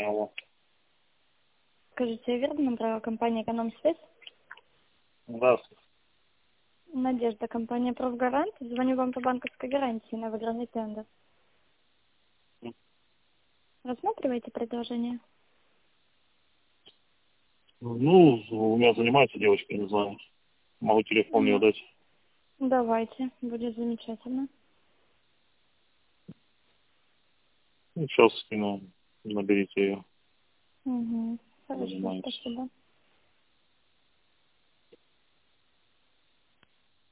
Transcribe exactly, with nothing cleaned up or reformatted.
Алло. Скажите, я верно набрала компания «Эконом-связь»? Здравствуйте. Надежда, компания «Профгарант». Звоню вам по банковской гарантии на выигранный тендер. Рассматриваете предложение? Ну, у меня занимается девочка, не знаю. Могу телефон ее Ну, дать. давайте, будет замечательно. Ну, сейчас скину, наберите ее. Угу. Хорошо, Занимаемся. спасибо.